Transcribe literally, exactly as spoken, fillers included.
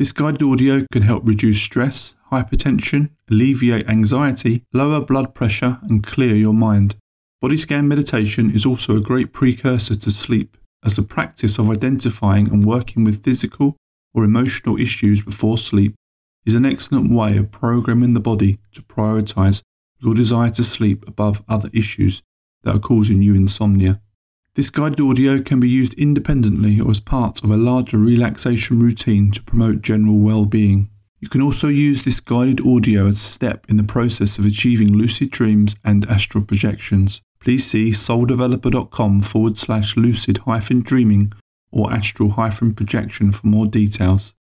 This guided audio can help reduce stress, hypertension, alleviate anxiety, lower blood pressure and clear your mind. Body scan meditation is also a great precursor to sleep, as the practice of identifying and working with physical or emotional issues before sleep is an excellent way of programming the body to prioritise your desire to sleep above other issues that are causing you insomnia. This guided audio can be used independently or as part of a larger relaxation routine to promote general well-being. You can also use this guided audio as a step in the process of achieving lucid dreams and astral projections. Please see souldeveloper.com forward slash lucid hyphen dreaming or astral hyphen projection for more details.